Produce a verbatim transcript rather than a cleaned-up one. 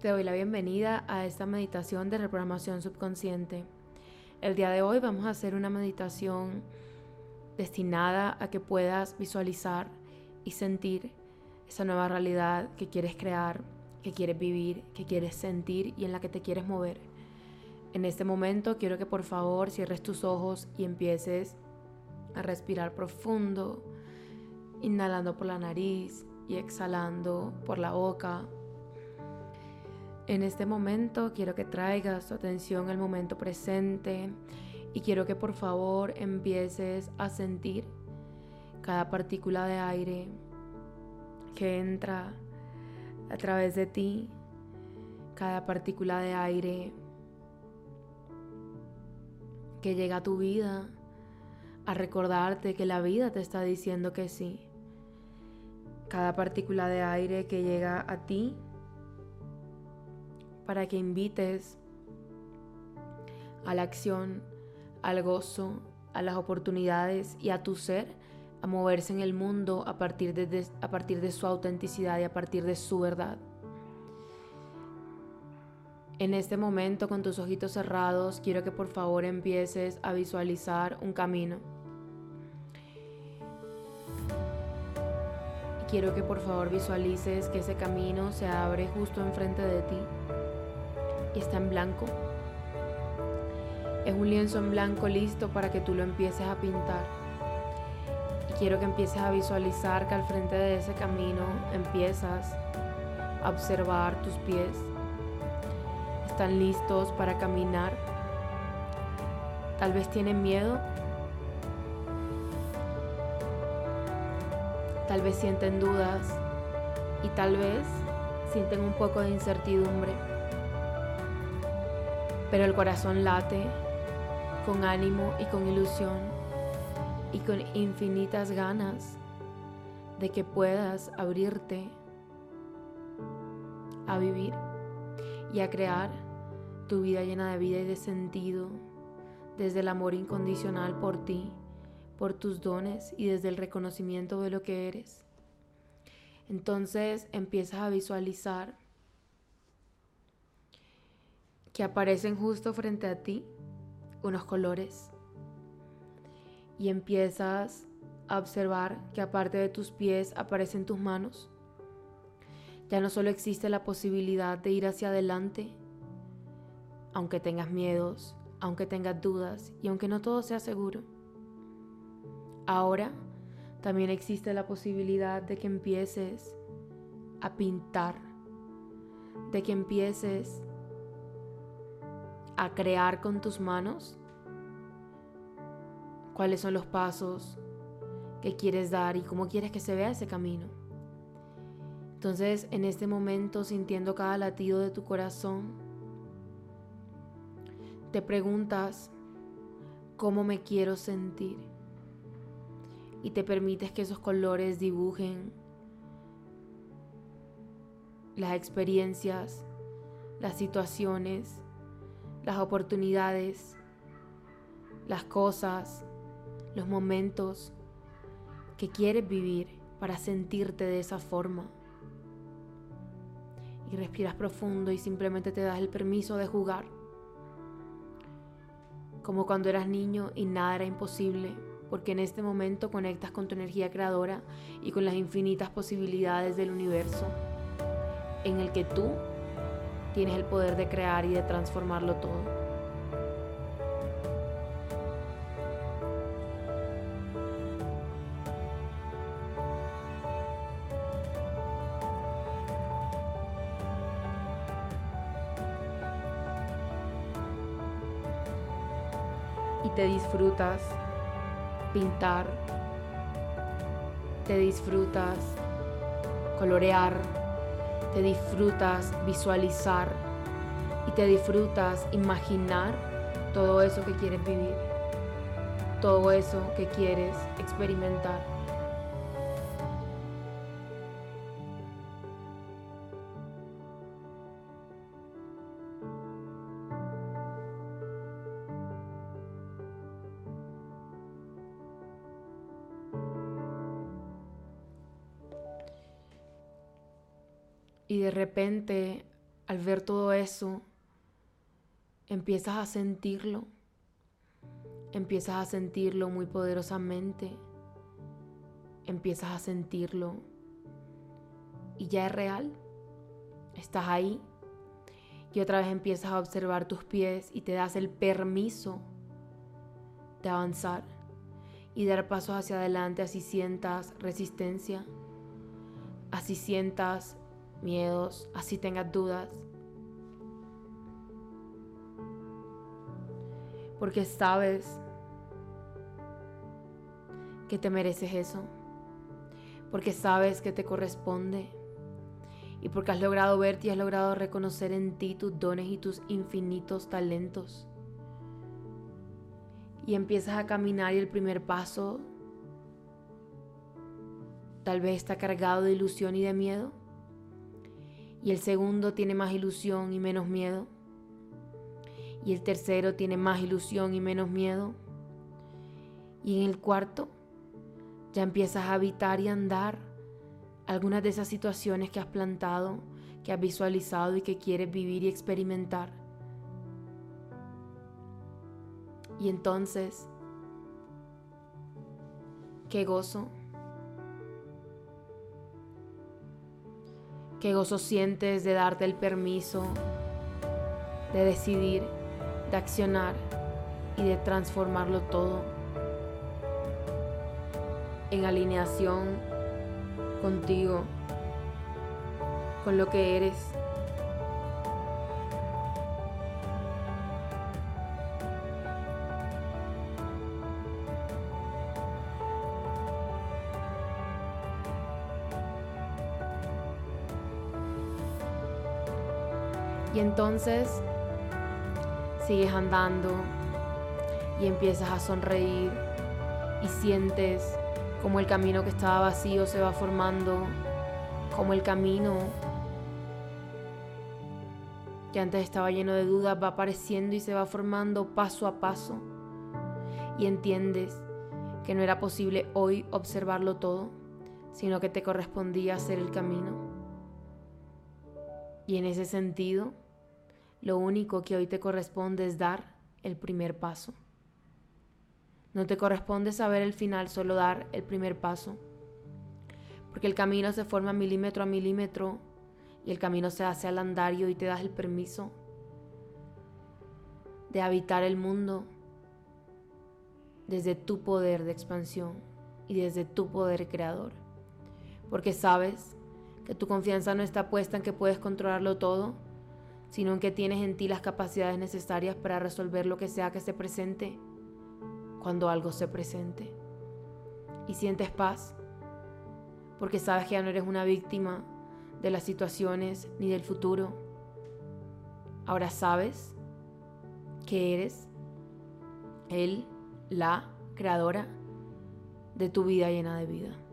Te doy la bienvenida a esta meditación de reprogramación subconsciente. El día de hoy vamos a hacer una meditación destinada a que puedas visualizar y sentir esa nueva realidad que quieres crear, que quieres vivir, que quieres sentir y en la que te quieres mover. En este momento quiero que por favor cierres tus ojos y empieces a respirar profundo, inhalando por la nariz y exhalando por la boca. En este momento quiero que traigas tu atención al momento presente y quiero que por favor empieces a sentir cada partícula de aire que entra a través de ti, cada partícula de aire que llega a tu vida a recordarte que la vida te está diciendo que sí. Cada partícula de aire que llega a ti para que invites a la acción, al gozo, a las oportunidades y a tu ser a moverse en el mundo a partir de, a partir de su autenticidad y a partir de su verdad. En este momento, con tus ojitos cerrados, quiero que por favor empieces a visualizar un camino. Y quiero que por favor visualices que ese camino se abre justo enfrente de ti y está en blanco. Es un lienzo en blanco listo para que tú lo empieces a pintar. Y quiero que empieces a visualizar que al frente de ese camino empiezas a observar tus pies. Están listos para caminar. Tal vez tienen miedo. Tal vez sienten dudas. Y tal vez sienten un poco de incertidumbre. Pero el corazón late con ánimo y con ilusión y con infinitas ganas de que puedas abrirte a vivir y a crear tu vida llena de vida y de sentido desde el amor incondicional por ti, por tus dones y desde el reconocimiento de lo que eres. Entonces empiezas a visualizar que aparecen justo frente a ti unos colores y empiezas a observar que aparte de tus pies aparecen tus manos. Ya no solo existe la posibilidad de ir hacia adelante, aunque tengas miedos, aunque tengas dudas y aunque no todo sea seguro. Ahora también existe la posibilidad de que empieces a pintar, de que empieces a crear con tus manos cuáles son los pasos que quieres dar y cómo quieres que se vea ese camino. Entonces, en este momento, sintiendo cada latido de tu corazón, te preguntas cómo me quiero sentir y te permites que esos colores dibujen las experiencias, las situaciones, las oportunidades, las cosas, los momentos que quieres vivir para sentirte de esa forma. Y respiras profundo y simplemente te das el permiso de jugar. Como cuando eras niño y nada era imposible, porque en este momento conectas con tu energía creadora y con las infinitas posibilidades del universo, en el que tú tienes el poder de crear y de transformarlo todo. Y te disfrutas pintar, te disfrutas colorear, te disfrutas visualizar y te disfrutas imaginar todo eso que quieres vivir, todo eso que quieres experimentar. Y de repente al ver todo eso, empiezas a sentirlo. Empiezas a sentirlo muy poderosamente. Empiezas a sentirlo y ya es real. Estás ahí y otra vez empiezas a observar tus pies y te das el permiso de avanzar y dar pasos hacia adelante, así sientas resistencia, así sientas miedos, así tengas dudas. Porque sabes que te mereces eso, porque sabes que te corresponde y porque has logrado verte y has logrado reconocer en ti tus dones y tus infinitos talentos. Y empiezas a caminar y el primer paso tal vez está cargado de ilusión y de miedo, y el segundo tiene más ilusión y menos miedo, y el tercero tiene más ilusión y menos miedo, y en el cuarto ya empiezas a habitar y andar algunas de esas situaciones que has plantado, que has visualizado y que quieres vivir y experimentar. Y entonces, qué gozo, qué gozo sientes de darte el permiso de decidir, de accionar y de transformarlo todo en alineación contigo, con lo que eres. Y entonces sigues andando y empiezas a sonreír y sientes como el camino que estaba vacío se va formando, como el camino que antes estaba lleno de dudas va apareciendo y se va formando paso a paso. Y entiendes que no era posible hoy observarlo todo, sino que te correspondía hacer el camino. Y en ese sentido, lo único que hoy te corresponde es dar el primer paso. No te corresponde saber el final, solo dar el primer paso. Porque el camino se forma milímetro a milímetro y el camino se hace al andar, y hoy te das el permiso de habitar el mundo desde tu poder de expansión y desde tu poder creador. Porque sabes que tu confianza no está puesta en que puedes controlarlo todo, sino en que tienes en ti las capacidades necesarias para resolver lo que sea que se presente cuando algo se presente. Y sientes paz, porque sabes que ya no eres una víctima de las situaciones ni del futuro. Ahora sabes que eres el, la creadora de tu vida llena de vida.